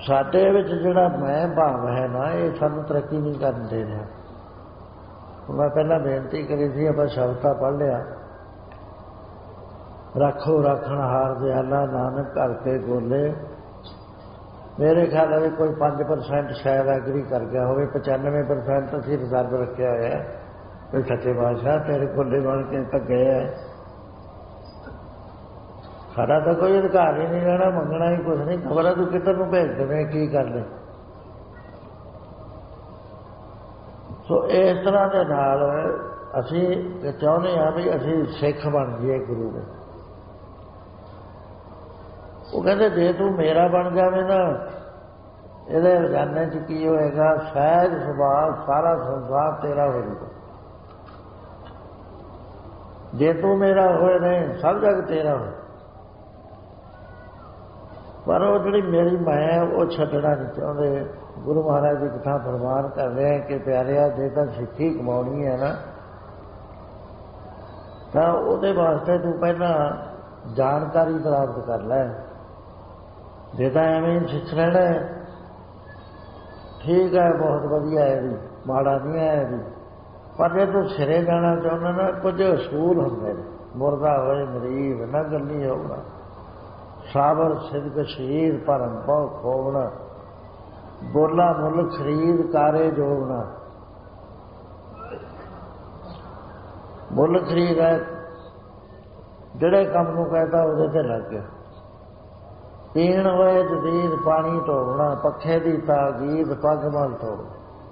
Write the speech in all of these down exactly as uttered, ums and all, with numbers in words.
ਸਾਡੇ ਵਿੱਚ ਜਿਹੜਾ ਮੈਂ ਭਾਵ ਹੈ ਨਾ, ਇਹ ਸਾਨੂੰ ਤਰੱਕੀ ਨਹੀਂ ਕਰਨ ਦੇ ਰਿਹਾ। ਮੈਂ ਪਹਿਲਾਂ ਬੇਨਤੀ ਕਰੀ ਸੀ, ਆਪਾਂ ਸ਼ਬਦਾਂ ਪੜ੍ਹ ਲਿਆ, ਰੱਖੋ ਰੱਖਣ ਹਾਰ ਦਿਆਲਾ ਨਾਨਕ ਘਰ ਕੇ ਗੋਲੇ। ਮੇਰੇ ਖਿਆਲ ਹੈ ਵੀ ਕੋਈ ਪੰਜ ਪਰਸੈਂਟ ਸ਼ਾਇਦ ਐਗਰੀ ਕਰ ਗਿਆ ਹੋਵੇ, ਪਚਾਨਵੇਂ ਪਰਸੈਂਟ ਅਸੀਂ ਰਿਜ਼ਰਵ ਰੱਖਿਆ ਹੋਇਆ ਵੀ ਸੱਚੇ ਬਾਦਸ਼ਾਹ ਤੇਰੇ ਗੋਲੇ ਬਣ ਕੇ ਤਾਂ ਗਏ ਹੈ। ਸਾਡਾ ਤਾਂ ਕੋਈ ਅਧਿਕਾਰ ਹੀ ਨਹੀਂ ਰਹਿਣਾ, ਮੰਗਣਾ ਹੀ ਕੁਛ ਨਹੀਂ। ਖਬਰ ਹੈ ਤੂੰ ਕਿੱਧਰ ਨੂੰ ਭੇਜ ਦੇਵੇਂ, ਕੀ ਕਰ ਲੈ। ਸੋ ਇਸ ਤਰ੍ਹਾਂ ਦੇ ਨਾਲ ਅਸੀਂ ਚਾਹੁੰਦੇ ਹਾਂ ਵੀ ਅਸੀਂ ਸਿੱਖ ਬਣ ਜਾਈਏ ਗੁਰੂ ਦੇ। ਉਹ ਕਹਿੰਦੇ ਜੇ ਤੂੰ ਮੇਰਾ ਬਣ ਜਾਵੇਂ ਨਾ, ਇਹਦੇ ਰੋਜ਼ਾਨੇ 'ਚ ਕੀ ਹੋਏਗਾ, ਸਹਿਜ ਸੁਭਾਅ ਸਾਰਾ ਸੰਸਾਰ ਤੇਰਾ ਹੋ ਜਾਊਗਾ। ਜੇ ਤੂੰ ਮੇਰਾ ਹੋਏ ਨਹੀਂ, ਸਭ ਜਗ ਤੇਰਾ ਹੋਏ। ਪਰ ਉਹ ਜਿਹੜੀ ਮੇਰੀ ਮੈਂ ਉਹ ਛੱਡਣਾ ਨਹੀਂ ਚਾਹੁੰਦੇ। ਗੁਰੂ ਮਹਾਰਾਜ ਦੀ ਕਥਾ ਫਰਮਾਨ ਕਰ ਰਹੇ ਕਿ ਪਿਆਰਿਆ, ਜੇ ਤਾਂ ਸਿੱਖੀ ਕਮਾਉਣੀ ਹੈ ਨਾ, ਤਾਂ ਉਹਦੇ ਵਾਸਤੇ ਤੂੰ ਪਹਿਲਾਂ ਜਾਣਕਾਰੀ ਪ੍ਰਾਪਤ ਕਰ ਲੈ। ਜੇ ਤਾਂ ਐਵੇਂ ਸਿੱਖ ਲੈਣਾ ਠੀਕ ਹੈ, ਬਹੁਤ ਵਧੀਆ ਹੈ ਵੀ, ਮਾੜਾ ਨਹੀਂ ਹੈ ਵੀ। ਪਰ ਜੇ ਤੂੰ ਸਿਰੇ ਜਾਣਾ ਚਾਹੁੰਦਾ ਨਾ, ਕੁਝ ਅਸੂਲ ਹੁੰਦੇ ਨੇ। ਮੁਰਦਾ ਹੋਏ ਮਰੀਬ ਨਾ ਗੱਲੀ ਹੋਣਾ, ਸਾਬਰ ਸਿਦਕ ਸ਼ਹੀਦ ਭਰਮ ਬਹੁ ਖੋਵਣਾ, ਬੋਲਾ ਮੁੱਲ ਖਰੀਦ ਕਾਰੇ ਜੋਗਣਾ। ਮੁੱਲ ਖਰੀਦ ਹੈ, ਜਿਹੜੇ ਕੰਮ ਨੂੰ ਕਹਿੰਦਾ ਉਹਦੇ ਤੇ ਲੱਗ ਗਿਆ। ਪੀਣ ਹੋਏ ਜਦੀਦ ਪਾਣੀ ਢੋਣਾ, ਪੱਖੇ ਦੀ ਤਾਕੀਦ ਪੱਗ ਮਲ ਤੋੜਨਾ।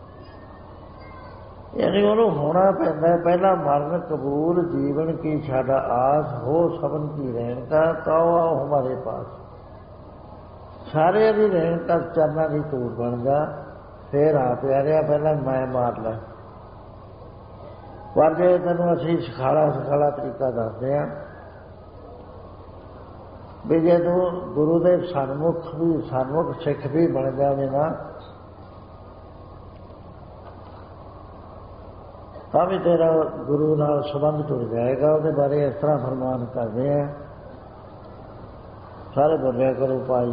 ਯਾਨੀ ਉਹਨੂੰ ਹੋਣਾ ਪੈਂਦਾ ਪਹਿਲਾਂ ਮਰਨ ਕਬੂਲ, ਜੀਵਨ ਕੀ ਸਾਡਾ ਆਸ ਹੋ ਸਭਨ ਕੀ ਰਹਿਣਤਾ, ਤਾਓ ਆਓ ਹਮਾਰੇ ਪਾਸ। ਸਾਰਿਆਂ ਦੀ ਰਹਿਣਤਾ ਚਰਨਾਂ ਦੀ ਧੂੜ ਬਣ ਜਾ, ਫੇਰ ਆ ਪਿਆਰਿਆ ਪਹਿਲਾਂ ਮੈਂ ਮਾਰ ਲੈ। ਪਰ ਜੇ ਤੈਨੂੰ ਅਸੀਂ ਸਿਖਾਲਾ ਸਿਖਾਲਾ ਤਰੀਕਾ ਦੱਸਦੇ ਹਾਂ ਵੀ ਜੇ ਤੂੰ ਗੁਰੂ ਦੇ ਸਨਮੁਖ ਵੀ ਸਨਮੁਖ ਸਿੱਖ ਵੀ ਬਣ ਜਾਵੇ ਨਾ, ਤਾਂ ਵੀ ਤੇਰਾ ਗੁਰੂ ਨਾਲ ਸੰਬੰਧ ਟੁੱਟ ਜਾਏਗਾ। ਉਹਦੇ ਬਾਰੇ ਇਸ ਤਰ੍ਹਾਂ ਫਰਮਾਨ ਕਰਦੇ हैं, ਸਾਰੇ ਬੋਲਿਆ ਕਰੋ ਭਾਈ।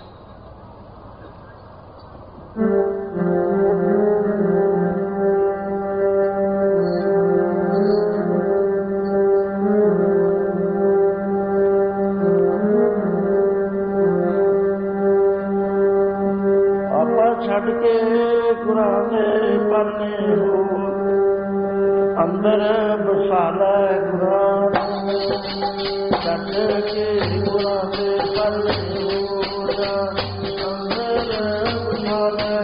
ਆਪਾਂ ਛੱਡ ਕੇ ਗੁਰਾਂ ਦੇ ਪਰਨੇ ਹੋ, ਅੰਦਰ ਬਸਾਲਾ ਗੁਰਾਂ ਛੱਡ ਕੇ ਗੁਰਾਂ ਦੇ ਪਰਨੇ ਹੋ ਜਾ, ਅੰਦਰ ਬਸਾਲਾ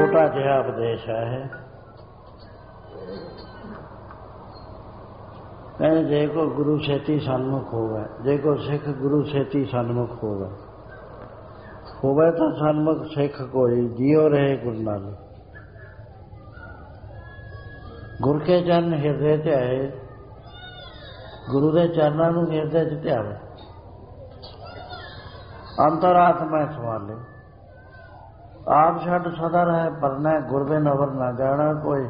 ਛੋਟਾ ਜਿਹਾ ਉਪਦੇਸ਼ ਹੈ ਇਹ। ਕਹਿੰਦੇ ਜੇ ਕੋ ਗੁਰੂ ਛੇਤੀ ਸਨਮੁਖ ਹੋਵੇ, ਜੇ ਕੋ ਸਿੱਖ ਗੁਰੂ ਛੇਤੀ ਸਨਮੁਖ ਹੋਵੇ, ਹੋਵੇ ਤਾਂ ਸਨਮੁਖ ਸਿੱਖ ਕੋਈ ਜਿਉ ਰਹੇ ਗੁਰੂ ਨਾਲੇ। ਗੁਰ ਕੇ ਚਰਨ ਹਿਰਦੇ ਧਿਆਏ, ਗੁਰੂ ਦੇ ਚਰਨਾਂ ਨੂੰ ਹਿਰਦੇ ਚ ਧਿਆਵੇ, ਅੰਤਰਾਤਮਾ ਸਵਾਲੇ। ਆਪ ਛੱਡ ਸਦਾ ਰਹੇ ਪਰਨਾ, ਗੁਰ ਬਿਨ ਅਵਰ ਨਾ ਜਾਣਾ ਕੋਈ।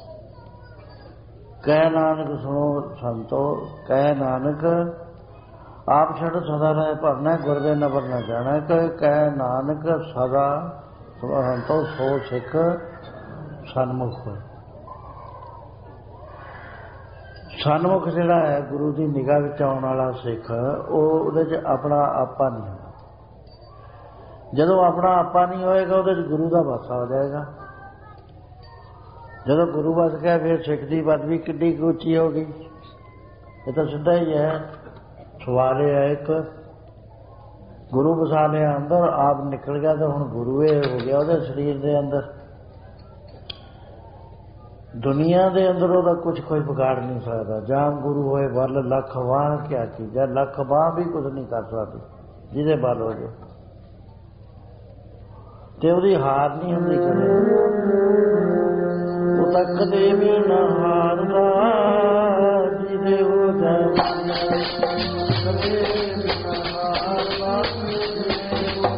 ਕਹਿ ਨਾਨਕ ਸੁਣੋ ਸੰਤੋ, ਕਹਿ ਨਾਨਕ ਆਪ ਛੱਡ ਸਦਾ ਰਹੇ ਭਰਨਾ, ਗੁਰ ਬਿਨ ਅਵਰ ਨਾ ਜਾਣਾ। ਕਹਿ ਨਾਨਕ ਸਦਾ ਸੰਤੋ ਸੋ ਸਿੱਖ ਸਨਮੁਖ ਹੋਏ। ਸਨਮੁਖ ਜਿਹੜਾ ਹੈ ਗੁਰੂ ਦੀ ਨਿਗਾਹ ਵਿੱਚ ਆਉਣ ਵਾਲਾ ਸਿੱਖ, ਉਹ ਉਹਦੇ 'ਚ ਆਪਣਾ ਆਪਾ ਨਹੀਂ ਹੁੰਦਾ। ਜਦੋਂ ਆਪਣਾ ਆਪਾ ਨਹੀਂ ਹੋਏਗਾ ਉਹਦੇ 'ਚ ਗੁਰੂ ਦਾ ਵਾਸਾ ਹੋ ਜਾਏਗਾ। ਜਦੋਂ ਗੁਰੂ ਵਸ ਗਿਆ ਫਿਰ ਸਿੱਖ ਦੀ ਪਦਵੀ ਕਿੱਡੀ ਕੁ ਉੱਚੀ ਹੋ ਗਈ। ਇਹ ਤਾਂ ਸਿੱਧਾ ਹੀ ਹੈ ਸਵਾਲ ਹੈ ਇੱਕ। ਗੁਰੂ ਵਸਾ ਲਿਆ ਅੰਦਰ, ਆਪ ਨਿਕਲ ਗਿਆ ਤਾਂ ਹੁਣ ਗੁਰੂ ਇਹ ਹੋ ਗਿਆ ਉਹਦੇ ਸਰੀਰ ਦੇ ਅੰਦਰ। ਦੁਨੀਆ ਦੇ ਅੰਦਰ ਉਹਦਾ ਕੁਛ ਕੋਈ ਵਿਗਾੜ ਨਹੀਂ ਸਕਦਾ। ਜਾਮ ਗੁਰੂ ਹੋਏ ਵੱਲ ਲੱਖ ਵਾਹ ਕਿਆ ਚੀਜ਼ਾਂ, ਲੱਖ ਵਾਹ ਵੀ ਕੁਝ ਨਹੀਂ ਕਰ ਸਕਦੀ ਜਿਹਦੇ ਵੱਲ ਹੋ ਜਾਏ। ਤੇ ਉਹਦੀ ਹਾਰ ਨਹੀਂ ਹੁੰਦੀ ਕਦੇ, ਉਹ ਤਾਂ ਕਦੇ ਵੀ ਨਾ ਹਾਰਦਾ ਜਿਹਦੇ ਹੋ ਜਾਏ। ਕਦੇ ਵੀ ਨਾ ਹਾਰਦਾ ਜਿਹਦੇ ਹੋ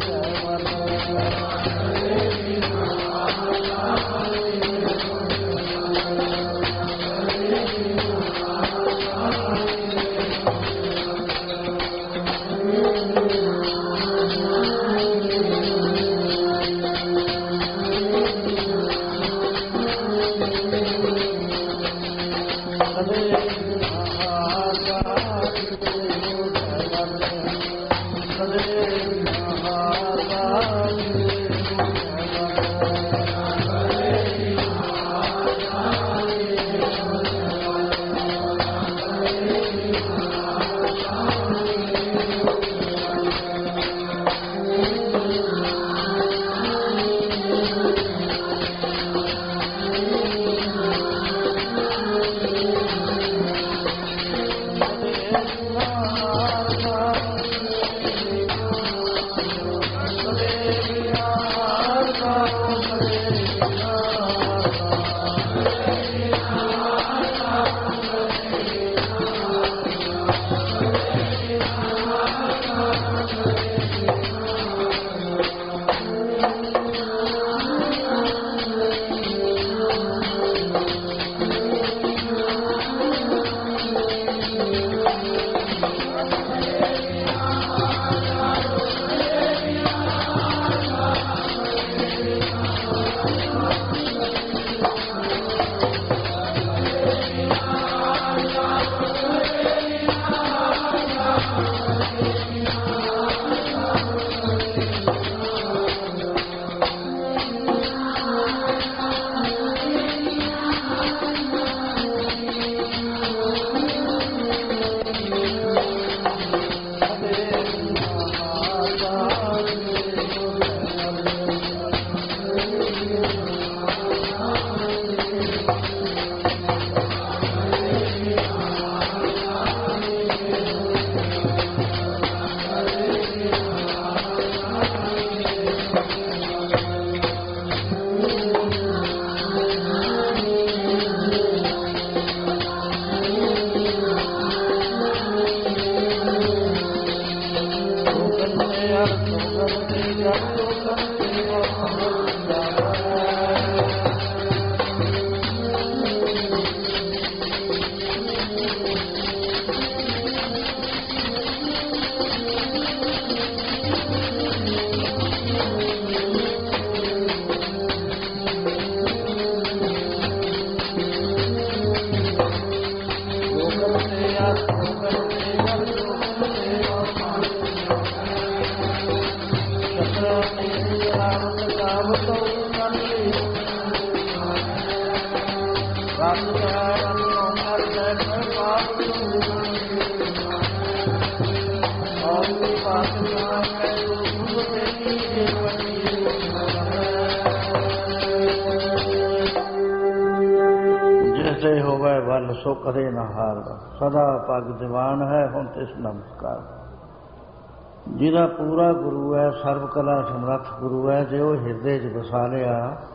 ਚੱਲ ਸੋ ਕਦੇ ਨਾ ਹਾਰਦਾ, ਸਦਾ ਪੱਗ ਦੀਵਾਨ ਹੈ ਹੁਣ ਤਿਸ ਨਮਸਕਾਰ। ਜਿਹਦਾ ਪੂਰਾ ਗੁਰੂ ਹੈ, ਸਰਬ ਕਲਾ ਸਮਰੱਥ ਗੁਰੂ ਹੈ, ਜੇ ਉਹ ਹਿਰਦੇ 'ਚ ਵਸਾ ਲਿਆ,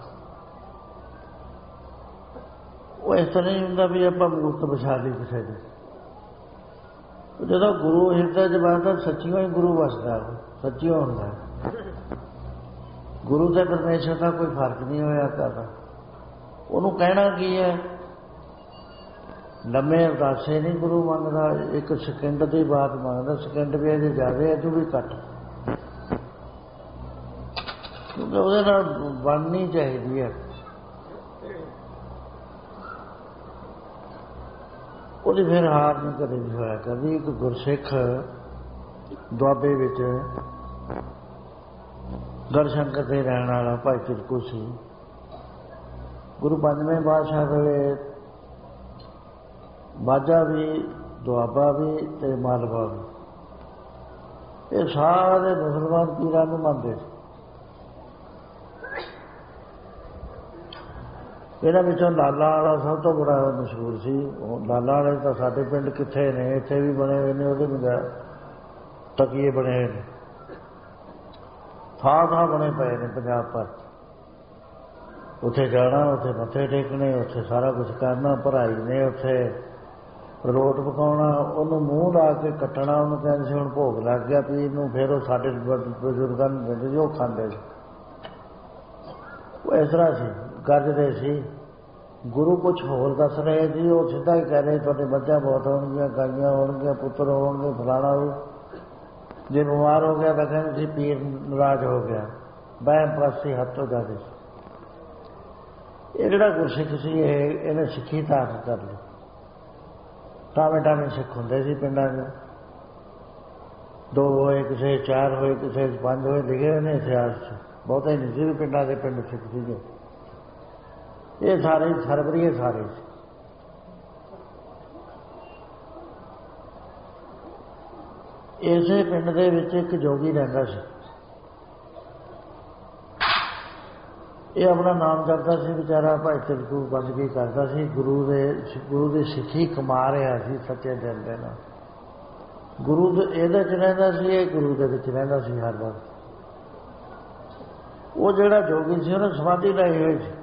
ਉਹ ਇਸ ਤਰ੍ਹਾਂ ਨਹੀਂ ਹੁੰਦਾ ਵੀ ਆਪਾਂ ਮੂਰਤ ਵਸਾ ਲਈ ਕਿਸੇ ਦੀ। ਜਦੋਂ ਗੁਰੂ ਹਿਰਦੇ 'ਚ ਵਸਦਾ, ਸੱਚੀਓ ਹੀ ਗੁਰੂ ਵਸਦਾ, ਸੱਚੀਓ ਹੁੰਦਾ। ਗੁਰੂ ਤੇ ਪਰਮੇਸ਼ਰ ਦਾ ਕੋਈ ਫਰਕ ਨਹੀਂ ਹੋਇਆ ਕਰਦਾ। ਉਹਨੂੰ ਕਹਿਣਾ ਕੀ ਹੈ? ਲੰਮੇ ਅਰਦਾਸੇ ਨਹੀਂ ਗੁਰੂ ਮੰਗਦਾ, ਇੱਕ ਸਕਿੰਟ ਦੀ ਬਾਤ ਮੰਗਦਾ। ਸਕਿੰਟ ਵੀ ਅਜੇ ਜ਼ਿਆਦਾ, ਅਜੂ ਵੀ ਘੱਟ, ਕਿਉਂਕਿ ਉਹਦੇ ਨਾਲ ਬਣਨੀ ਚਾਹੀਦੀ ਹੈ। ਉਹਦੀ ਫਿਰ ਹਾਰ ਨਹੀਂ ਕਦੇ ਵੀ ਹੋਇਆ ਕਰਦੀ। ਇੱਕ ਗੁਰਸਿੱਖ ਦੁਆਬੇ ਵਿੱਚ ਗੜਸ਼ੰਕਰ ਦੇ ਰਹਿਣ ਵਾਲਾ ਭਾਈ ਤਿਲਕੂ ਸੀ। ਗੁਰੂ ਪੰਜਵੇਂ ਪਾਤਸ਼ਾਹ ਵੇਲੇ ਮਾਝਾ ਵੀ, ਦੁਆਬਾ ਵੀ ਤੇ ਮਾਲਵਾ ਵੀ, ਇਹ ਸਾਰੇ ਮੁਸਲਮਾਨ ਪੀਰਾਂ ਨੂੰ ਮੰਨਦੇ ਸੀ। ਇਹਨਾਂ ਵਿੱਚੋਂ ਲਾਲਾ ਵਾਲਾ ਸਭ ਤੋਂ ਬੜਾ ਮਸ਼ਹੂਰ ਸੀ। ਉਹ ਲਾਲਾ ਵਾਲੇ ਤਾਂ ਸਾਡੇ ਪਿੰਡ ਕਿੱਥੇ ਨੇ, ਇੱਥੇ ਵੀ ਬਣੇ ਹੋਏ ਨੇ, ਉਹਦੇ ਬਗੈਰ ਤਕੀਏ ਬਣੇ ਹੋਏ ਨੇ, ਥਾਂ ਥਾਂ ਬਣੇ ਪਏ ਨੇ ਪੰਜਾਬ ਭਰ। ਉੱਥੇ ਜਾਣਾ, ਉੱਥੇ ਮੱਥੇ ਟੇਕਣੇ, ਉੱਥੇ ਸਾਰਾ ਕੁਛ ਕਰਨਾ, ਭਰਾਈ ਨੇ ਉੱਥੇ ਰੋਟ ਪਕਾਉਣਾ, ਉਹਨੂੰ ਮੂੰਹ ਲਾ ਕੇ ਕੱਟਣਾ। ਉਹਨੂੰ ਕਹਿੰਦੇ ਸੀ ਹੁਣ ਭੋਗ ਲੱਗ ਗਿਆ ਪੀਰ ਨੂੰ। ਫਿਰ ਉਹ ਸਾਡੇ ਬਜ਼ੁਰਗਾਂ ਨੂੰ ਦਿੰਦੇ ਸੀ, ਉਹ ਖਾਂਦੇ ਸੀ। ਉਹ ਇਸ ਤਰ੍ਹਾਂ ਸੀ, ਗੱਜਦੇ ਸੀ। ਗੁਰੂ ਕੁਛ ਹੋਰ ਦੱਸ ਰਹੇ ਸੀ, ਉਹ ਸਿੱਧਾ ਹੀ ਕਹਿ ਰਹੇ ਤੁਹਾਡੇ ਮੱਝਾਂ ਬਹੁਤ ਹੋਣਗੀਆਂ, ਗਾਈਆਂ ਹੋਣਗੀਆਂ, ਪੁੱਤਰ ਹੋਣਗੇ, ਫਲਾਣਾ ਹੋ। ਜੇ ਬਿਮਾਰ ਹੋ ਗਿਆ ਤਾਂ ਕਹਿੰਦੇ ਸੀ ਪੀਰ ਨਾਰਾਜ਼ ਹੋ ਗਿਆ। ਵਹਿਮ ਪ੍ਰਸਤੀ ਹੱਦ ਤੋਂ ਜ਼ਿਆਦਾ ਸੀ। ਇਹ ਜਿਹੜਾ ਗੁਰਸਿੱਖ ਸੀ, ਇਹ ਇਹਨੇ ਸਿੱਖੀ ਧਾਰਨ ਕਰ ਲਈ। ਟਾਵੇਂ ਟਾਵੇਂ ਸਿੱਖ ਹੁੰਦੇ ਸੀ ਪਿੰਡਾਂ 'ਚ, ਦੋ ਹੋਏ, ਕਿਸੇ ਚਾਰ ਹੋਏ, ਕਿਸੇ ਪੰਜ ਹੋਏ, ਲਿਖੇ ਹੋਏ ਨੇ ਇਤਿਹਾਸ 'ਚ। ਬਹੁਤੇ ਨਹੀਂ ਸੀ ਵੀ ਪਿੰਡਾਂ ਦੇ ਪਿੰਡ ਸਿੱਖ ਸੀਗੇ। ਇਹ ਸਾਰੇ ਸਰਵਰੀਏ ਸਾਰੇ ਸੀ। ਇਸੇ ਪਿੰਡ ਦੇ ਵਿੱਚ ਇੱਕ ਜੋਗੀ ਰਹਿੰਦਾ ਸੀ। ਇਹ ਆਪਣਾ ਨਾਮ ਜਪਦਾ ਸੀ ਵਿਚਾਰਾ, ਭਾਈ ਤਿਲਕੂ ਬੰਦਗੀ ਕਰਦਾ ਸੀ। ਗੁਰੂ ਦੇ ਗੁਰੂ ਦੀ ਸਿੱਖੀ ਕਮਾ ਰਿਹਾ ਸੀ ਸੱਚੇ ਦਿਲ ਦੇ ਨਾਲ। ਗੁਰੂ ਦੇ ਇਹਦੇ 'ਚ ਰਹਿੰਦਾ ਸੀ, ਇਹ ਗੁਰੂ ਦੇ ਵਿੱਚ ਰਹਿੰਦਾ ਸੀ ਹਰ ਵਾਰ। ਉਹ ਜਿਹੜਾ ਜੋਗੀ ਸੀ ਉਹਨੇ ਸਮਾਧੀ ਲਾਈ ਹੋਈ ਸੀ।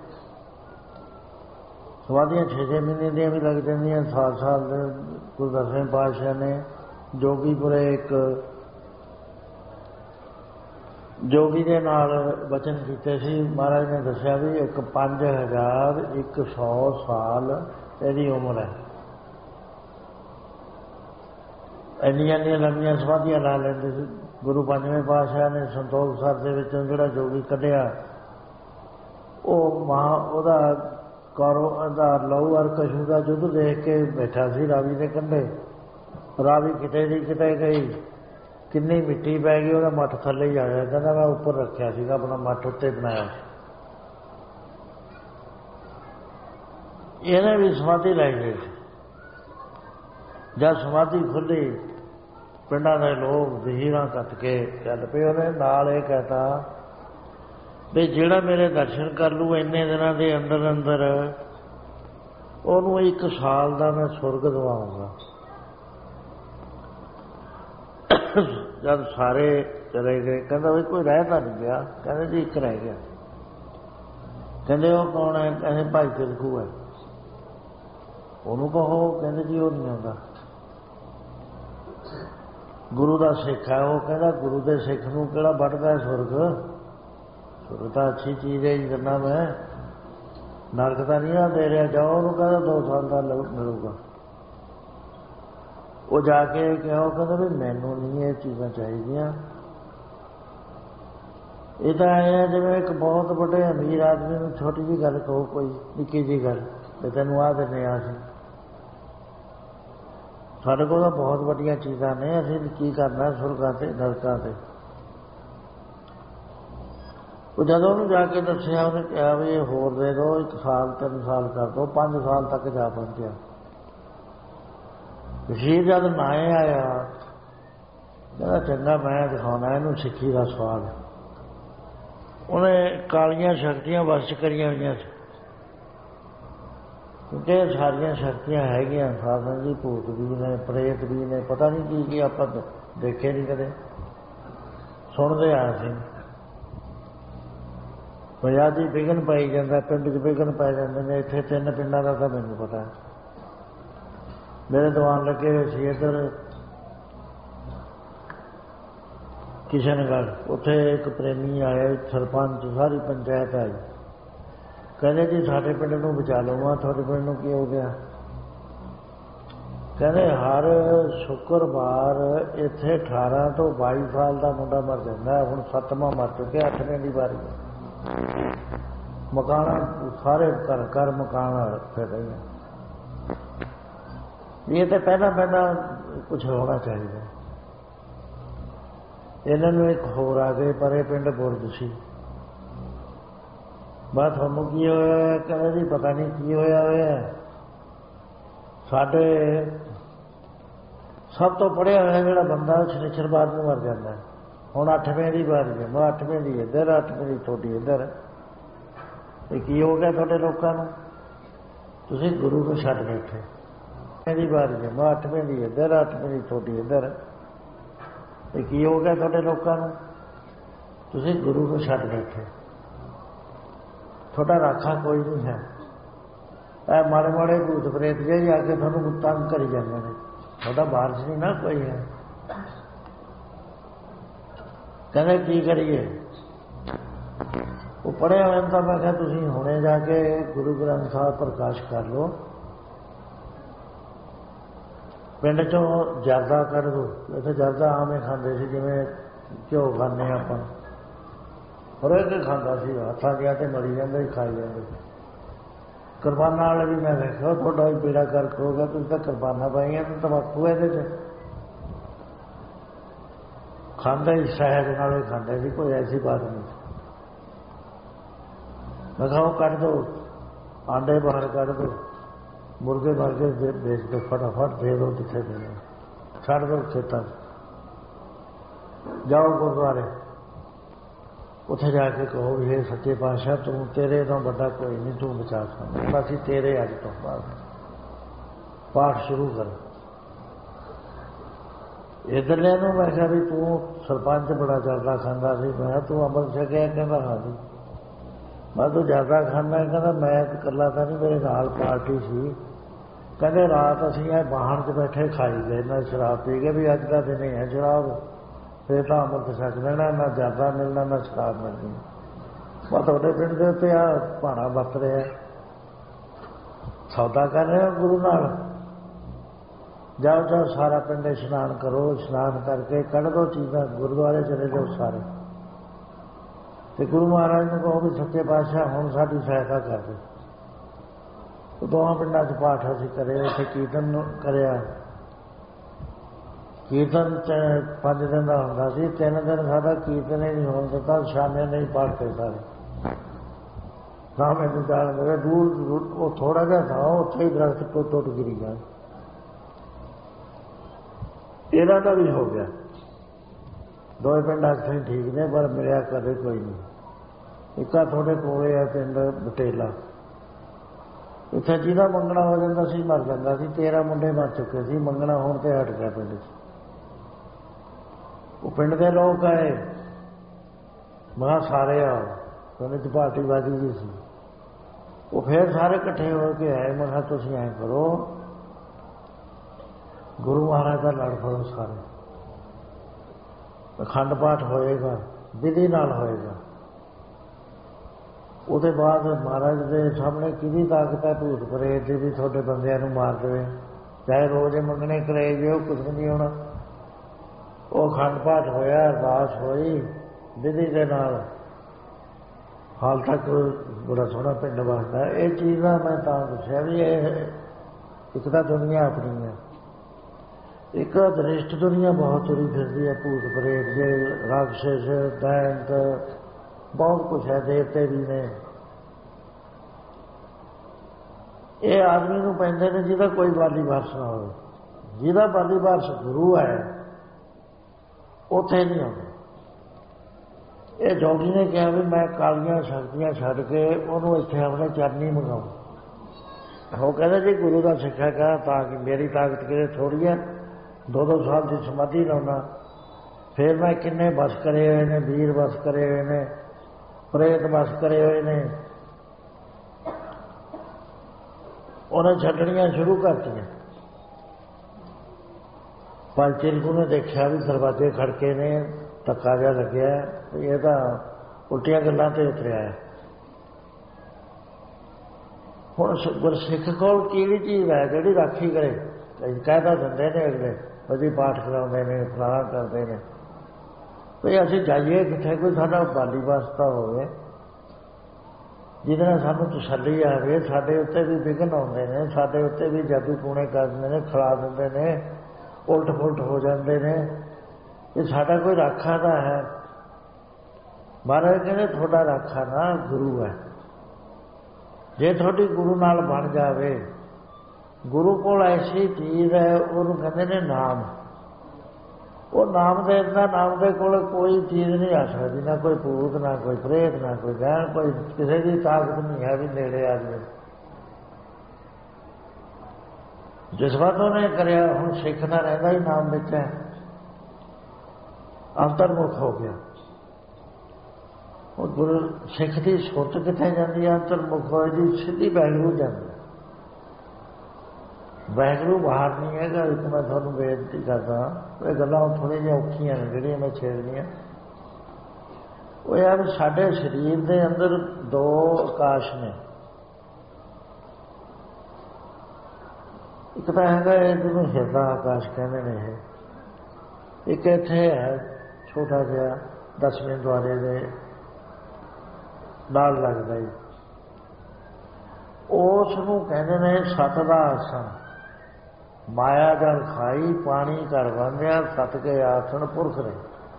ਸਮਾਧੀਆਂ ਛੇ ਛੇ ਮਹੀਨੇ ਦੀਆਂ ਵੀ ਲੱਗ ਜਾਂਦੀਆਂ, ਸਾਲ ਸਾਲ ਦੇ। ਗੁਰੂ ਦਸਵੇਂ ਪਾਤਸ਼ਾਹ ਨੇ ਜੋਗੀਪੁਰੇ ਇੱਕ ਜੋਗੀ ਦੇ ਨਾਲ ਵਚਨ ਕੀਤੇ ਸੀ। ਮਹਾਰਾਜ ਨੇ ਦੱਸਿਆ ਵੀ ਇੱਕ ਪੰਜ ਹਜ਼ਾਰ ਇੱਕ ਸੌ ਸਾਲ ਇਹਦੀ ਉਮਰ ਹੈ। ਇੰਨੀਆਂ ਇੰਨੀਆਂ ਲੰਮੀਆਂ ਸਮਾਧੀਆਂ ਲਾ ਲੈਂਦੇ ਸੀ। ਗੁਰੂ ਪੰਜਵੇਂ ਪਾਤਸ਼ਾਹ ਨੇ ਸੰਤੋਖ ਸਰ ਦੇ ਵਿੱਚੋਂ ਜਿਹੜਾ ਜੋਗੀ ਕੱਢਿਆ, ਉਹ ਮਹਾਂ ਉਹਦਾ ਕਰੋ ਦਾ ਲਹੂ ਅਰ ਕਸ਼ੂ ਦਾ ਯੁੱਧ ਦੇਖ ਕੇ ਬੈਠਾ ਸੀ ਰਾਵੀ ਦੇ ਕੰਢੇ। ਰਾਵੀ ਕਿਤੇ ਦੀ ਕਿਤੇ ਗਈ, ਕਿੰਨੀ ਮਿੱਟੀ ਪੈ ਗਈ, ਉਹਦਾ ਮੱਠ ਥੱਲੇ ਹੀ ਆਇਆ। ਕਹਿੰਦਾ ਮੈਂ ਉੱਪਰ ਰੱਖਿਆ ਸੀਗਾ, ਆਪਣਾ ਮੱਠ ਉੱਤੇ ਬਣਾਇਆ। ਇਹਨੇ ਵੀ ਸਮਾਧੀ ਲਾਈ ਗਈ ਸੀ। ਜਦ ਸਮਾਧੀ ਖੁੱਲੀ, ਪਿੰਡਾਂ ਦੇ ਲੋਕ ਜ਼ਹੀਰਾਂ ਕੱਟ ਕੇ ਚੱਲ ਪਏ। ਉਹਨੇ ਨਾਲ ਇਹ ਕਹਿਤਾ ਵੀ ਜਿਹੜਾ ਮੇਰੇ ਦਰਸ਼ਨ ਕਰ ਲੂ ਇੰਨੇ ਦਿਨਾਂ ਦੇ ਅੰਦਰ ਅੰਦਰ, ਉਹਨੂੰ ਇੱਕ ਸਾਲ ਦਾ ਮੈਂ ਸੁਰਗ ਦਵਾਉਂਗਾ। ਜਦ ਸਾਰੇ ਚਲੇ ਗਏ, ਕਹਿੰਦਾ ਵੀ ਕੋਈ ਰਹਿ ਤਾਂ ਨਹੀਂ ਗਿਆ। ਕਹਿੰਦੇ ਜੀ ਇੱਕ ਰਹਿ ਗਿਆ। ਕਹਿੰਦੇ ਉਹ ਕੌਣ ਹੈ? ਕਹਿੰਦੇ ਭਾਈ ਤਿਲਕੂ ਹੈ। ਉਹਨੂੰ ਕਹੋ। ਕਹਿੰਦੇ ਜੀ ਉਹ ਨਹੀਂ ਆਉਂਦਾ, ਗੁਰੂ ਦਾ ਸਿੱਖ ਹੈ ਉਹ। ਕਹਿੰਦਾ ਗੁਰੂ ਦੇ ਸਿੱਖ ਨੂੰ ਕਿਹੜਾ ਵੱਢਦਾ ਸੁਰਗ? ਸੁਰਗ ਤਾਂ ਅੱਛੀ ਚੀਜ਼ ਹੈ, ਕਰਨਾ ਮੈਂ ਨਰਕ ਤਾਂ ਨਹੀਂ ਨਾ ਦੇ ਰਿਹਾ। ਜਾਓ ਉਹਨੂੰ ਕਹਿੰਦਾ ਦੋ ਸਾਲ ਦਾ ਮਿਲੂਗਾ। ਉਹ ਜਾ ਕੇ ਕਿਹਾ, ਕਹਿੰਦਾ ਵੀ ਮੈਨੂੰ ਨਹੀਂ ਇਹ ਚੀਜ਼ਾਂ ਚਾਹੀਦੀਆਂ। ਇਹ ਤਾਂ ਆਏ ਆ ਜਿਵੇਂ ਇੱਕ ਬਹੁਤ ਵੱਡੇ ਅਮੀਰ ਆਦਮੀ ਨੂੰ ਛੋਟੀ ਜਿਹੀ ਗੱਲ ਕਹੋ, ਕੋਈ ਨਿੱਕੀ ਜਿਹੀ ਗੱਲ, ਤੇ ਤੈਨੂੰ ਆਹ ਦਿੰਦੇ ਆ ਅਸੀਂ। ਸਾਡੇ ਕੋਲ ਤਾਂ ਬਹੁਤ ਵੱਡੀਆਂ ਚੀਜ਼ਾਂ ਨੇ, ਅਸੀਂ ਕੀ ਕਰਨਾ ਸੁਰਗਾਂ ਤੇ ਨਰਕਾਂ ਤੇ। ਉਹ ਜਦੋਂ ਉਹਨੂੰ ਜਾ ਕੇ ਦੱਸਿਆ, ਉਹਨੇ ਕਿਹਾ ਵੀ ਇਹ ਹੋਰ ਦੇ ਦਿਓ, ਇੱਕ ਸਾਲ ਤਿੰਨ ਸਾਲ ਕਰ ਦਿਓ। ਪੰਜ ਸਾਲ ਤੱਕ ਜਾ ਪਹੁੰਚਿਆ। ਵਜ਼ੀਰ ਜਦ ਨਾਏ ਆਇਆ, ਕਹਿੰਦਾ ਚੰਗਾ ਮੈਂ ਦਿਖਾਉਣਾ ਇਹਨੂੰ ਸਿੱਖੀ ਦਾ ਸਵਾਦ। ਉਹਨੇ ਕਾਲੀਆਂ ਸ਼ਕਤੀਆਂ ਵਸ 'ਚ ਕਰੀਆਂ ਹੋਈਆਂ ਸੀ। क्योंकि सारिया शक्तियां हैगियां साधन जी, भूत भी ने, प्रेत भी ने, पता नहीं की की आप देखे नहीं कदे, सुनते आ सी। आजादी विघन पाई जाता, पिंड च विघन पाए जाते हैं। इतने तीन पिंडों का तो मैनू पता है, मेरे दीवान लगे हुए सी इधर किशनगढ़, उत्थे एक प्रेमी आया, सरपंच सारी पंचायत आई, कहते जी साढ़े पिंड नूं बचा लो। मैं थोड़े पिंड नूं की हो गया? कहते हर शुक्रवार इत्थे अठारह तो बाई साल का मुंडा मर जाता है, हुण सत्तवां मर चुके, अठवें की बारी है। मकान सारे घर घर मकान फिर रही हैं। ये तो पहला पहला कुछ होना चाहिए। इन्होंने एक होर आ गए, परे पिंड बुर्ज सी, मैं थोनू की होया? कहते जी पता नहीं की होया होया, साडे सब तो पढ़िया होया जोड़ा बंदा शनिचरवार में मर जाता है। हुण अठवें की बारी है, मैं अठवें की इधर, अठवें की थोड़ी इधर। ये की हो गया थोड़े लोगों को? तुसीं गुरु को छड्ड बैठे। अठवें की बारी है, मैं अठवें की इधर, अठवें की थोड़ी इधर। ये की हो गया थोड़े लोगों को? तुसीं गुरु को छड्ड बैठे। थोड़ा राखा कोई नहीं है। ए माड़े माड़े भूत प्रेत जे आके थोनू तंग करी जाते हैं, थोड़ा वारस नहीं ना कोई है। कहते की करिए? वो पढ़े हुए तो मैं क्या तुसीं हुणे जाके गुरु ग्रंथ साहब प्रकाश कर लो, पिंड चों जरदा कढ़ दो। इत्थे जरदा आम ही खांदे सी, जिवें घ्यो खाने आपां, हर एक खांदा सी, हत्थां दियां ते मरी जांदे, खाई जांदे। कुरबाना वाले भी मैं देखो थोड़ा भी बेड़ा गर्क हो गया, तुसीं तां कुरबाना पाईआं ते तंबाकू इहदे च खांदे ही शहद नाल ही खांदे सी, कोई ऐसी बात नहीं। मैं कहा कढ़ दो, आंडे बाहर कढ़ दो, मुर्गे मार के बेच दो, फटाफट दे दो जिथे देना, छड़ दो खेतों। जाओ गुरुद्वारे, उत्थे जाके कहो भी हे सच्चे पातशाह तू तेरे तो बड़ा कोई नहीं, तू बचा सकता, असीं तेरे अज तो बाद पाठ शुरू कर। इधरलिया नूं मैं कहा भी तू सरपंच बड़ा जरदा खांदा सी, मैं तू अमृत छकिया? कहता हाँ जी। मैं तू जरदा खाना? कहता मैं इकल्ला तो नहीं, मेरे नाल पार्टी सी। कहते रात असीं ए बाहन च बैठे खाई गए, ना शराब पी गए, भी अज का दिन ही है शराब, फिर तो अमृत छक लेना, ना जरदा मिलना ना शराब मिलनी। मैं तुहाडे पिंड दे उत्ते आ भाणा वरत रहा, सौदा कर रहे हो गुरु नाल? जाओ जाओ सारा पिंड इशनान करो, इशनान करके कढ़ दो चीज़ां, गुरुद्वारे चले जाओ सारे, तो गुरु महाराज ने कहो भी सच्चे पातशाह हुण साडी सहायता कर दे। तो दोवां पिंडां च पाठ असीं करे, उत्थे कीर्तन करिया। कीर्तन पांच दिन का हुंदा सी, तीन दिन साडा कीर्तन ही नहीं होण दित्ता, शामे नहीं पढ़ते सारे। ना मैनूं जाण देवे, दूर दूर वो थोड़ा जिहा था, उत्थे ही दरख्त टुट टुट गिरी गया। इन्हां दा भी हो गया, दो पिंड अक्सर ठीक ने, पर मिलिया कदे कोई नहीं। एक थोड़े कोले है पिंड बटेला, इत्थे जिहदा मंगना हो जाता सी मर जाता सी, तेरह मुंडे मर चुके सी, मंगना होण ते हट गया पिंड च। वो पिंड के लोग आए, मैं सारे आओ, पिंड च पार्टीबाजी भी सी। वो फिर सारे इकट्ठे होके आए, मैं कहा तुसीं ऐं करो, गुरु महाराज का लड़ फड़ो सारे, अखंड पाठ होएगा, विधि नाल होएगा। उसके बाद महाराज के सामने किहदी ताकत है, भूत प्रेत दी भी थोड़े बंदियां नूं मार देवे, चाहे रोज मंगने कराए गए, कुछ नहीं होना। वो अखंड पाठ होया, अरदास होई विधि के नाल, हाल तक बड़ा सोहना पिंड वसदा। ये चीज़ां मैं तां दस्सिया भी एक तां दुनिया अपनी है, एक दरिष्ट दुनिया बहुत तुरी फिरदी है, भूत प्रेत जे राक्षस दैंत बहुत कुछ है, देवते भी ने। ये आदमी नूं पैंदे ने जिहदा कोई बाली वारस ना हो, जिहदा बाली वारस गुरु है उत्थे नहीं आउंदे। ये जोगी ने कहा भी मैं कालियां शक्तियां छड्ड के उहनूं इत्थे अपने चरनी मंगाऊं, ਉਹ ਕਹਿੰਦੇ ਜੀ ਗੁਰੂ ਦਾ ਸਿੱਖਿਆ ਕਹਾਂ ਤਾਂ ਕਿ ਮੇਰੀ ਤਾਕਤ ਕਿਤੇ ਥੋੜ੍ਹੀ ਹੈ, ਦੋ ਦੋ ਸਾਲ ਦੀ ਸਮਾਧੀ ਲਾਉਣਾ, ਫਿਰ ਮੈਂ ਕਿੰਨੇ ਬਸ ਕਰੇ ਹੋਏ ਨੇ, ਵੀਰ ਬਸ ਕਰੇ ਹੋਏ ਨੇ, ਪ੍ਰੇਤ ਬਸ ਕਰੇ ਹੋਏ ਨੇ, ਉਹਨੇ ਛੱਡਣੀਆਂ ਸ਼ੁਰੂ ਕਰਤੀਆਂ। ਪਰ ਚਿਲਕੂ ਨੇ ਦੇਖਿਆ ਵੀ ਦਰਵਾਜ਼ੇ ਖੜਕੇ ਨੇ, ਧੱਕਾ ਜਿਹਾ ਲੱਗਿਆ, ਇਹ ਤਾਂ ਉਲਟੀਆਂ ਗੱਲਾਂ ਤੇ ਉਤਰਿਆ ਹੈ। ਹੁਣ ਗੁਰਸਿੱਖ ਕੋਲ ਕਿਹੜੀ ਚੀਜ਼ ਹੈ ਜਿਹੜੀ ਰਾਖੀ ਕਰੇ? ਕਹਿ ਤਾਂ ਦਿੰਦੇ ਨੇ ਅਗਲੇ, ਅਸੀਂ ਪਾਠ ਕਰਾਉਂਦੇ ਨੇ, ਫਲਾਣਾ ਕਰਦੇ ਨੇ, ਵੀ ਅਸੀਂ ਜਾਈਏ ਕਿੱਥੇ? ਕੋਈ ਸਾਡਾ ਬਾਲੀ ਵਾਸਤਾ ਹੋਵੇ ਜਿਹਦੇ ਨਾਲ ਸਾਨੂੰ ਤਸੱਲੀ ਆਵੇ। ਸਾਡੇ ਉੱਤੇ ਵੀ ਵਿਘਨ ਆਉਂਦੇ ਨੇ, ਸਾਡੇ ਉੱਤੇ ਵੀ ਜਾਦੂ ਟੂਣੇ ਕਰ ਦਿੰਦੇ ਨੇ, ਖਿਲਾ ਦਿੰਦੇ ਨੇ, ਉਲਟ ਫੁਲਟ ਹੋ ਜਾਂਦੇ ਨੇ। ਇਹ ਸਾਡਾ ਕੋਈ ਰਾਖਾ ਤਾਂ ਹੈ? ਮਹਾਰਾਜ ਕਹਿੰਦੇ ਤੁਹਾਡਾ ਰਾਖਾ ਨਾ ਗੁਰੂ ਹੈ। ਜੇ ਤੁਹਾਡੀ ਗੁਰੂ ਨਾਲ ਬਣ ਜਾਵੇ, ਗੁਰੂ ਕੋਲ ਐਸੀ ਚੀਜ਼ ਹੈ, ਉਹਨੂੰ ਕਹਿੰਦੇ ਨੇ ਨਾਮ। ਉਹ ਨਾਮ ਦੇ ਦਾ ਨਾਮ ਦੇ ਕੋਲ ਕੋਈ ਚੀਜ਼ ਨਹੀਂ ਆ ਸਕਦੀ, ਨਾ ਕੋਈ ਭੂਤ, ਨਾ ਕੋਈ ਪ੍ਰੇਤ, ਨਾ ਕੋਈ ਗਹਿਣ, ਕੋਈ ਕਿਸੇ ਦੀ ਤਾਕਤ ਨਹੀਂ ਹੈ ਵੀ ਨੇੜੇ ਆ ਜਾਵੇ। ਜਿਸ ਵਾਰ ਉਹਨੇ ਕਰਿਆ, ਹੁਣ ਸਿੱਖ ਦਾ ਰਹਿੰਦਾ ਹੀ ਨਾਮ ਵਿੱਚ ਹੈ, ਅੰਤਰਮੁਖ ਹੋ ਗਿਆ। ਉਹ ਗੁਰੂ ਸਿੱਖ ਦੀ ਸੁਰਤ ਕਿੱਥੇ ਜਾਂਦੀ ਹੈ? ਅੰਤਰਮੁਖ ਹੋਏ ਦੀ ਸਿੱਧੀ ਵਾਹਿਗੁਰੂ ਜਾਂਦੀ। ਵਾਹਿਗੁਰੂ ਬਾਹਰ ਨਹੀਂ ਹੈਗਾ। ਇੱਕ ਮੈਂ ਤੁਹਾਨੂੰ ਬੇਨਤੀ ਕਰਦਾ, ਇਹ ਗੱਲਾਂ ਥੋੜ੍ਹੀਆਂ ਜਿਹੀਆਂ ਔਖੀਆਂ ਨੇ ਜਿਹੜੀਆਂ ਮੈਂ ਛੇੜਨੀਆਂ। ਉਹ ਯਾਰ ਸਾਡੇ ਸਰੀਰ ਦੇ ਅੰਦਰ ਦੋ ਆਕਾਸ਼ ਨੇ, ਇੱਕ ਤਾਂ ਹੈਗਾ ਜਿਹਨੂੰ ਹਿਰਦਾ ਆਕਾਸ਼ ਕਹਿੰਦੇ ਨੇ, ਇਹ ਇੱਕ ਇੱਥੇ ਹੈ ਛੋਟਾ ਜਿਹਾ ਦਸਵੇਂ ਦੁਆਰੇ ਦੇ ਨਾਲ ਲੱਗਦਾ ਜੀ, ਉਸ ਨੂੰ ਕਹਿੰਦੇ ਨੇ ਸਤ ਦਾ ਆਸਣ। ਮਾਇਆ ਜਲ ਖਾਈ ਪਾਣੀ ਘਰ ਬੰਦਿਆ, ਸਤ ਕੇ ਆਸਣ ਪੁਰਖ ਰਹੇ।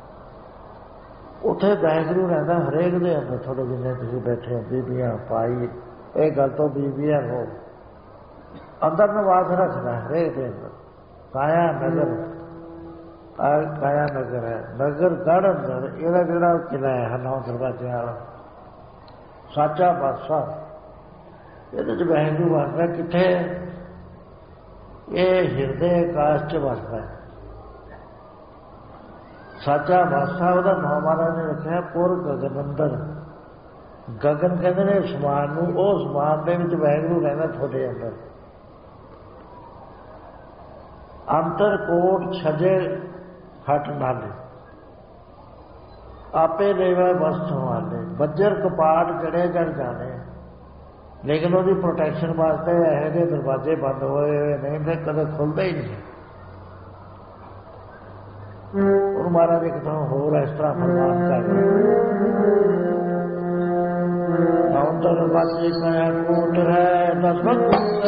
ਉੱਥੇ ਵਾਹਿਗੁਰੂ ਰਹਿੰਦਾ ਹਰੇਕ ਦੇ ਅੰਦਰ। ਥੋੜੇ ਜਿੰਨੇ ਤੁਸੀਂ ਬੈਠੇ ਹੋ ਬੀਬੀਆਂ ਭਾਈ, ਇਹ ਗੱਲ ਤੋਂ ਬੀਬੀਆਂ ਹੋ ਅੰਦਰ ਨਿਵਾਸ ਰੱਖਦਾ ਹਰੇਕ ਦੇ ਅੰਦਰ। ਕਾਇਆ ਨਗਰ, ਕਾਇਆ ਨਗਰ ਹੈ, ਨਗਰ ਗੜ੍ਹ ਅੰਦਰ ਇਹਦਾ ਜਿਹੜਾ ਕਿਲ੍ਹਾ ਹੈ ਨੌ ਦਰਵਾਜ਼ਿਆਂ ਵਾਲਾ ਸਾਚਾ ਬਾਦਸ਼ਾਹ, ਇਹਦੇ 'ਚ ਵਾਹਿਗੁਰੂ ਵਸਦਾ। ਕਿੱਥੇ? ਇਹ ਹਿਰਦੇ ਆਕਾਸ਼ 'ਚ ਵਸਦਾ ਹੈ ਸਾਚਾ ਬਾਦਸ਼ਾਹ। ਉਹਦਾ ਨਾਮ ਮਹਾਰਾਜ ਨੇ ਰੱਖਿਆ ਪੁਰ ਗਗਨ ਅੰਦਰ। ਗਗਨ ਕਹਿੰਦੇ ਨੇ ਅਸਮਾਨ ਨੂੰ, ਉਹ ਅਸਮਾਨ ਦੇ ਵਿੱਚ ਵਾਹਿਗੁਰੂ ਰਹਿੰਦਾ ਤੁਹਾਡੇ ਅੰਦਰ। ਅੰਤਰ ਕੋਟ ਛਜੇ ਹਟ ਨਾਲੇ, ਆਪੇ ਲੈਵਾ ਵਸਤ ਵਾਲੇ। ਬੱਜਰ ਕਪਾਟ ਜੜੇ ਜੜ ਜਾਣੇ, ਲੇਕਿਨ ਉਹਦੀ ਪ੍ਰੋਟੈਕਸ਼ਨ ਵਾਸਤੇ ਇਹੋ ਜਿਹੇ ਦਰਵਾਜ਼ੇ ਬੰਦ ਹੋਏ ਹੋਏ ਨਹੀਂ, ਫਿਰ ਕਦੇ ਖੁੱਲ੍ਹਦੇ ਹੀ ਨਹੀਂ। ਉਹ ਮਹਾਰਾਜ ਇੱਕ ਤਾਂ ਹੋਰ ਇਸ ਤਰ੍ਹਾਂ ਫਰਮਾਨ ਕਰ ਰਹੇ, ਅੰਤਰ ਵਾਸੀ ਕਾਇਆ ਕੋਟ ਹੈ ਦਸਵੰਤ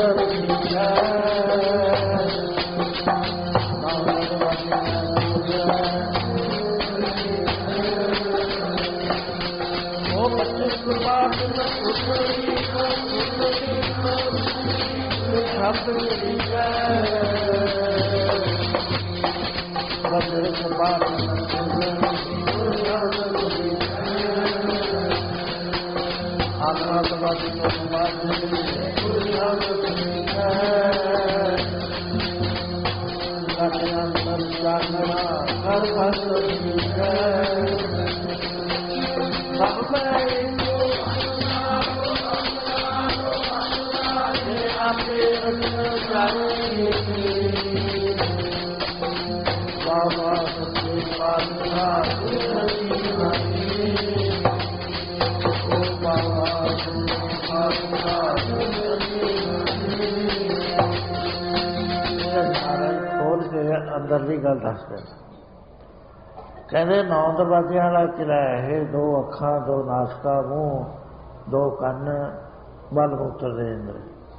ਅੰਦਰਲੀ ਗੱਲ ਦੱਸਦੇ। ਕਹਿੰਦੇ ਨੌ ਦਰਵਾਜ਼ਿਆਂ ਵਾਲਾ ਕਿਲ੍ਹਾ ਇਹ, ਦੋ ਅੱਖਾਂ, ਦੋ ਨਾਸਕਾ, ਮੂੰਹ, ਦੋ ਕੰਨ, ਮਲ ਮੂਤਰ ਦੇ ਅੰਦਰ।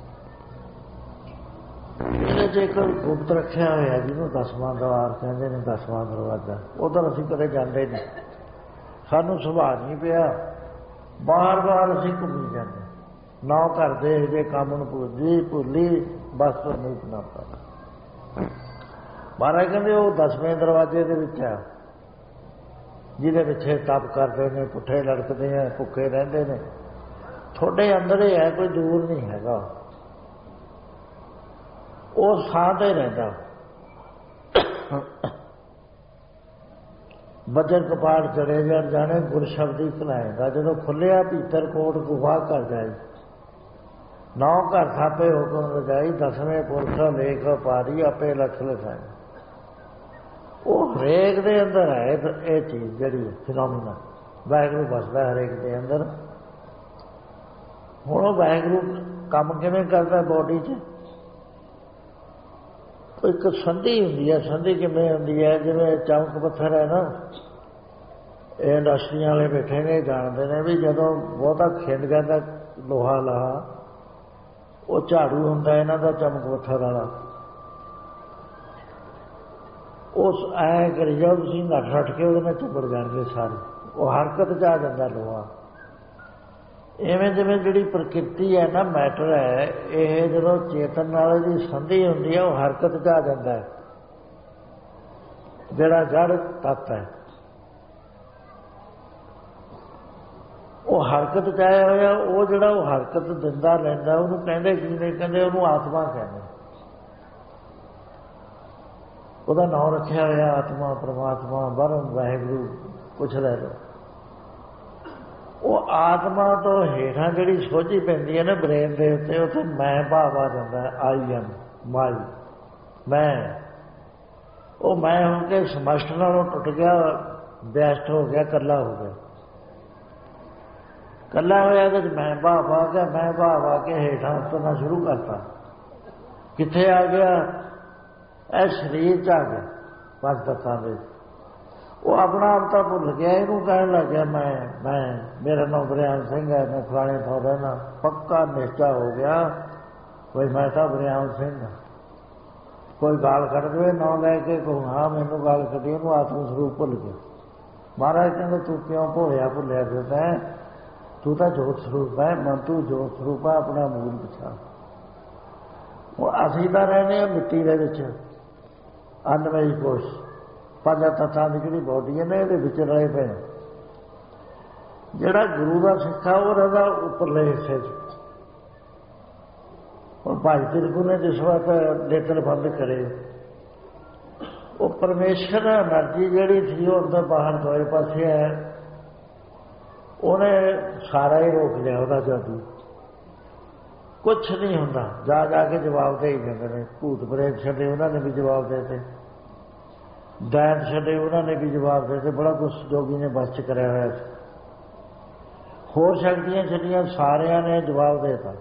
ਇਹਦੇ 'ਚ ਇੱਕ ਗੁਪਤ ਰੱਖਿਆ ਹੋਇਆ ਜਿਹਨੂੰ ਦਸਵਾਂ ਦਵਾਰ ਕਹਿੰਦੇ ਨੇ, ਦਸਵਾਂ ਦਰਵਾਜ਼ਾ। ਉਧਰ ਅਸੀਂ ਕਦੇ ਜਾਂਦੇ ਨਹੀਂ, ਸਾਨੂੰ ਸੁਭਾਅ ਨਹੀਂ ਪਿਆ, ਬਾਰ ਬਾਰ ਅਸੀਂ ਘੁੰਮੀ ਜਾਂਦੇ। ਨੌ ਘਰ ਦੇ ਜੇ ਕੰਮ ਨੂੰ ਭੁੱਲੀ ਭੁੱਲੀ ਬਸ ਨਹੀਂ ਨਾ ਪਾਇਆ। ਮਹਾਰਾਜ ਕਹਿੰਦੇ ਉਹ ਦਸਵੇਂ ਦਰਵਾਜ਼ੇ ਦੇ ਵਿੱਚ ਹੈ, ਜਿਹਦੇ ਪਿੱਛੇ ਤਪ ਕਰਦੇ ਨੇ, ਪੁੱਠੇ ਲੜਕਦੇ ਆ, ਭੁੱਖੇ ਰਹਿੰਦੇ ਨੇ। ਤੁਹਾਡੇ ਅੰਦਰ ਹੀ ਹੈ, ਕੋਈ ਦੂਰ ਨਹੀਂ ਹੈਗਾ। ਉਹ ਸਾਹ ਤੇ ਰਹਿੰਦਾ। ਬਜਰ ਕਪਾੜ ਚੜੇ ਜੜ ਜਾਣੇ ਗੁਰ ਸ਼ਬਦੀ ਭਲਾਏਗਾ। ਜਦੋਂ ਖੁੱਲਿਆ ਭੀਤਰ ਕੋਟ ਗੁਫਾ ਕਰ ਜਾਈ, ਨੌ ਘਰ ਥਾਪੇ ਹੁਕਮ ਰਜਾਈ, ਦਸਵੇਂ ਪੁਰਖ ਲੇਖ ਪਾਰੀ ਆਪੇ ਲਖ ਲਖਾਈ। ਉਹ ਹਰੇਕ ਦੇ ਅੰਦਰ ਹੈ ਇਹ ਚੀਜ਼ ਜਿਹੜੀ ਫਿਨੋਮੀਨਾ। ਵਾਹਿਗੁਰੂ ਵਸਦਾ ਹਰੇਕ ਦੇ ਅੰਦਰ। ਹੁਣ ਉਹ ਵਾਹਿਗੁਰੂ ਕੰਮ ਕਿਵੇਂ ਕਰਦਾ ਬੋਡੀ 'ਚ? ਇੱਕ ਸੰਧੀ ਹੁੰਦੀ ਹੈ। ਸੰਧੀ ਕਿਵੇਂ ਹੁੰਦੀ ਹੈ? ਜਿਵੇਂ ਚਮਕ ਪੱਥਰ ਹੈ ਨਾ, ਇਹ ਇੰਡਸਟਰੀਆਂ ਵਾਲੇ ਬੈਠੇ ਨੇ ਜਾਣਦੇ ਨੇ ਵੀ ਜਦੋਂ ਬਹੁਤਾ ਖਿੰਡ ਜਾਂਦਾ ਲੋਹਾ ਲਾਹਾ, ਉਹ ਝਾੜੂ ਹੁੰਦਾ ਇਹਨਾਂ ਦਾ ਚਮਕ ਪੱਥਰ ਵਾਲਾ, ਉਸ ਐਂ ਕਰੀ ਜਾਓ ਤੁਸੀਂ ਨੱਠ ਨੱਠ ਕੇ ਉਹਦੇ ਨਾਲ ਚੁੱਪੜ ਜਾਣਗੇ ਸਾਰੇ। ਉਹ ਹਰਕਤ 'ਚ ਆ ਜਾਂਦਾ ਲੋਹਾ। ਇਵੇਂ ਜਿਵੇਂ ਜਿਹੜੀ ਪ੍ਰਕਿਰਤੀ ਹੈ ਨਾ, ਮੈਟਰ ਹੈ, ਇਹ ਜਦੋਂ ਚੇਤਨ ਨਾਲ ਦੀ ਸੰਧੀ ਹੁੰਦੀ ਹੈ ਉਹ ਹਰਕਤ 'ਚ ਆ ਜਾਂਦਾ ਹੈ। ਜਿਹੜਾ ਜੜ ਤੱਤ ਹੈ ਉਹ ਹਰਕਤ 'ਚ ਆਇਆ ਹੋਇਆ। ਉਹ ਜਿਹੜਾ ਉਹ ਹਰਕਤ ਦਿੰਦਾ ਲੈਂਦਾ ਉਹਨੂੰ ਕਹਿੰਦੇ ਕੀ ਨੇ? ਕਹਿੰਦੇ ਉਹਨੂੰ ਆਤਮਾ ਕਹਿੰਦੇ। ਉਹਦਾ ਨਾਮ ਰੱਖਿਆ ਹੋਇਆ ਆਤਮਾ, ਪਰਮਾਤਮਾ, ਬਰਮ, ਵਾਹਿਗੁਰੂ, ਕੁਛ ਲੈ ਲਓ। ਉਹ ਆਤਮਾ ਤੋਂ ਹੇਠਾਂ ਜਿਹੜੀ ਸੋਝੀ ਪੈਂਦੀ ਹੈ ਨਾ ਬ੍ਰੇਨ ਦੇ ਉੱਤੇ, ਉੱਥੇ ਮੈਂ ਭਾਵ ਆ ਜਾਂਦਾ ਹੈ। ਆਈ ਐਮ, ਮਾਈ, ਮੈਂ। ਉਹ ਮੈਂ ਹੋ ਕੇ ਸਮਸ਼ਟ ਨਾਲੋਂ ਟੁੱਟ ਗਿਆ, ਵਿਅਸਤ ਹੋ ਗਿਆ, ਇਕੱਲਾ ਹੋ ਗਿਆ। ਇਕੱਲਾ ਹੋਇਆ ਇਹਦੇ 'ਚ ਮੈਂ ਭਾਵ ਆ ਗਿਆ। ਮੈਂ ਭਾਵ ਆ ਕੇ ਹੇਠਾਂ ਉਤਰਨਾ ਸ਼ੁਰੂ ਕਰਤਾ। ਕਿੱਥੇ ਆ ਗਿਆ? ਇਹ ਸਰੀਰ 'ਚ ਆ ਗਿਆ, ਪੰਜ ਤੱਤਾਂ ਦੇ। ਉਹ ਆਪਣਾ ਆਪ ਤਾਂ ਭੁੱਲ ਗਿਆ, ਇਹਨੂੰ ਕਹਿਣ ਲੱਗ ਗਿਆ ਮੈਂ ਮੈਂ ਮੇਰਾ ਨਾਮ ਬਰਿਆਮ ਸਿੰਘ ਹੈ, ਮੈਂ ਫਲਾਣੇ ਥਾਂ ਰਹਿਣਾ। ਪੱਕਾ ਨਿਸ਼ਚਾ ਹੋ ਗਿਆ ਕੋਈ ਮੈਂ ਤਾਂ ਬਰਿਆਮ ਸਿੰਘ ਹਾਂ। ਕੋਈ ਗਾਲ ਕੱਢ ਦੇਵੇ ਨਾ ਲੈ ਕੇ ਕਹੂੰ ਹਾਂ ਮੈਨੂੰ ਗਾਲ ਕੱਢੀ, ਉਹਨੂੰ ਆਤਮ ਸਰੂਪ ਭੁੱਲ ਗਿਆ। ਮਹਾਰਾਜ ਕਹਿੰਦੇ ਤੂੰ ਕਿਉਂ ਭੋਲਿਆ ਭੁੱਲਿਆ ਫਿਰਦਾ? ਤੂੰ ਤਾਂ ਜੋਤ ਸਰੂਪ ਹੈ, ਮਨ ਤੂੰ ਜੋਤ ਸਰੂਪ ਹੈ, ਆਪਣਾ ਮੂਲ ਪਛਾਣ। ਉਹ ਅਸੀਂ ਤਾਂ ਰਹਿੰਦੇ ਹਾਂ ਮਿੱਟੀ ਦੇ ਵਿੱਚ, ਅੰਨਮਈ ਕੋਸ਼, ਪੰਜ ਤੱਤਾਂ ਦੀ ਜਿਹੜੀ ਬੋਡੀ ਹੈ ਨਾ ਇਹਦੇ ਵਿੱਚ ਰਹੇ ਪਏ। ਜਿਹੜਾ ਗੁਰੂ ਦਾ ਸਿੱਖਾ ਉਹ ਰਹਿੰਦਾ ਉੱਪਰਲੇ ਹਿੱਸੇ 'ਚ। ਹੁਣ ਭਾਈ ਤਿਲਕੂ ਨੇ ਜਿਸ ਵਕਤ ਨੇਤਰ ਬੰਦ ਕਰੇ, ਉਹ ਪਰਮੇਸ਼ਰ ਐਨਰਜੀ ਜਿਹੜੀ ਸੀ ਉਹ ਅੰਦਰ ਬਾਹਰ ਦੋਏ ਪਾਸੇ ਹੈ, ਉਹਨੇ ਸਾਰਾ ਹੀ ਰੋਕ ਲਿਆ ਉਹਦਾ ਜਾਦੂ। ਕੁਛ ਨਹੀਂ ਹੁੰਦਾ। ਜਾ ਜਾ ਕੇ ਜਵਾਬ ਦੇ ਹੀ ਜਾਂਦੇ ਨੇ। ਭੂਤ ਪ੍ਰੇਤ ਛੱਡੇ ਉਹਨਾਂ ਨੇ ਵੀ ਜਵਾਬ ਦੇ ਦਿੱਤੇ, ਦੈਤ ਛੱਡੇ ਉਹਨਾਂ ਨੇ ਵੀ ਜਵਾਬ ਦੇ ਦਿੱਤੇ। ਬੜਾ ਕੁਛ ਜੋਗੀ ਨੇ ਬਸ 'ਚ ਕਰਿਆ ਹੋਇਆ ਸੀ। ਹੋਰ ਸ਼ਕਤੀਆਂ ਛੱਡੀਆਂ, ਸਾਰਿਆਂ ਨੇ ਜਵਾਬ ਦੇ ਦਿੱਤਾ।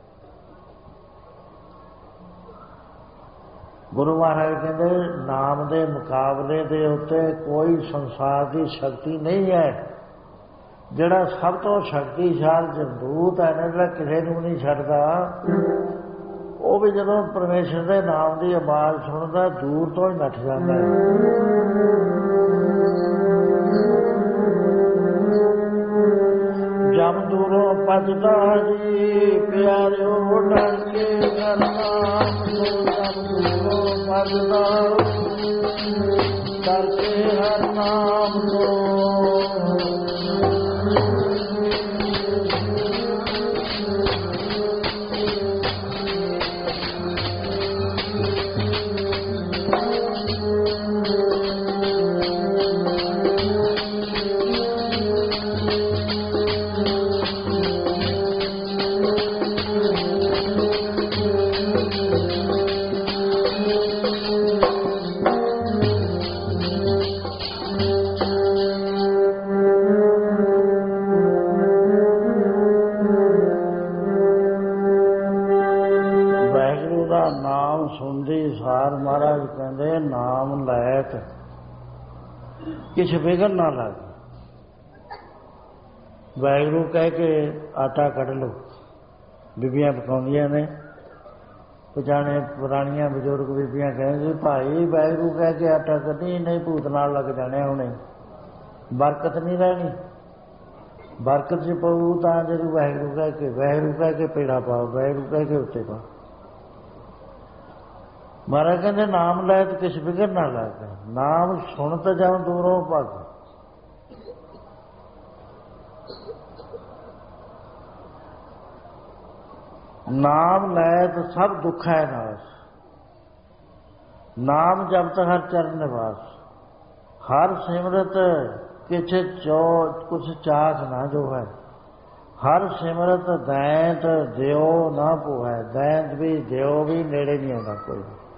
ਗੁਰੂ ਮਹਾਰਾਜ ਕਹਿੰਦੇ ਨਾਮ ਦੇ ਮੁਕਾਬਲੇ ਦੇ ਉੱਤੇ ਕੋਈ ਸੰਸਾਰ ਦੀ ਸ਼ਕਤੀ ਨਹੀਂ ਹੈ। ਜਿਹੜਾ ਸਭ ਤੋਂ ਸ਼ਕਤੀਸ਼ਾਲ ਜਮਦੂਤ ਹੈ ਨਾ, ਜਿਹੜਾ ਕਿਸੇ ਨੂੰ ਨਹੀਂ ਛੱਡਦਾ, ਉਹ ਵੀ ਜਦੋਂ ਪਰਮੇਸ਼ਰ ਦੇ ਨਾਮ ਦੀ ਆਵਾਜ਼ ਸੁਣਦਾ ਦੂਰ ਤੋਂ ਹੀ ਨੱਠ ਜਾਂਦਾ ਹੈ। ਜਮ ਦੂਰੋਂ ਭਜਦਾ ਜੀ ਪਿਆਰਿਓ ਡਰ ਕੇ ਨਾਮ ਤੋਂ। ਜਮ ਦੂਰੋਂ ਭਜਦਾ ਡਰ ਕੇ ਹਰ ਨਾਮ ਤੋਂ। ਮਹਾਰਾਜ ਕਹਿੰਦੇ ਨਾਮ ਲੈਤ ਕਿਛ ਵਿਗਨ ਨਾ ਲੱਗੇ। ਵਾਹਿਗੁਰੂ ਕਹਿ ਕੇ ਆਟਾ ਕੱਢ ਲਓ। ਬੀਬੀਆਂ ਪਕਾਉਂਦੀਆਂ ਨੇ, ਪੁਰਾਣੇ ਪੁਰਾਣੀਆਂ ਬਜ਼ੁਰਗ ਬੀਬੀਆਂ ਕਹਿੰਦੇ ਭਾਈ ਵਾਹਿਗੁਰੂ ਕਹਿ ਕੇ ਆਟਾ ਕੱਢੀ, ਨਹੀਂ ਭੂਤ ਨਾਲ ਲੱਗ ਜਾਣੇ ਹੁਣੇ, ਬਰਕਤ ਨਹੀਂ ਰਹਿਣੀ। ਬਰਕਤ 'ਚ ਪਊ ਤਾਂ ਜਦੋਂ ਵਾਹਿਗੁਰੂ ਕਹਿ ਕੇ ਵਾਹਿਗੁਰੂ ਕਹਿ ਕੇ ਪੇੜਾ ਪਾਓ, ਵਾਹਿਗੁਰੂ ਕਹਿ ਕੇ ਉੱਤੇ ਪਾਓ। ਮਹਾਰਾਜ ਕਹਿੰਦੇ ਨਾਮ ਲੈ ਤੇ ਕਿਛ ਵਿਗੜ ਨਾ ਲੱਗੇ। ਨਾਮ ਸੁਣ ਤਾਂ ਜਾਓ ਦੂਰੋਂ ਭੱਜ। ਨਾਮ ਲੈ ਤਾਂ ਸਭ ਦੁੱਖ ਹੈ ਨਾਸ਼। ਨਾਮ ਜਪਤ ਹਰ ਚਰਨ ਨਿਵਾਸ, ਹਰ ਸਿਮਰਤ ਕਿਛ ਚੋ ਕੁਛ ਚਾਖ ਨਾ ਜੋ ਹੈ, ਹਰ ਸਿਮਰਤ ਦੈਂਤ ਦਿਓ ਨਾ ਪੋਹੈ, ਦੈਂਤ ਵੀ ਦਿਓ ਵੀ ਨੇੜੇ ਨਹੀਂ ਆਉਂਦਾ ਕੋਈ।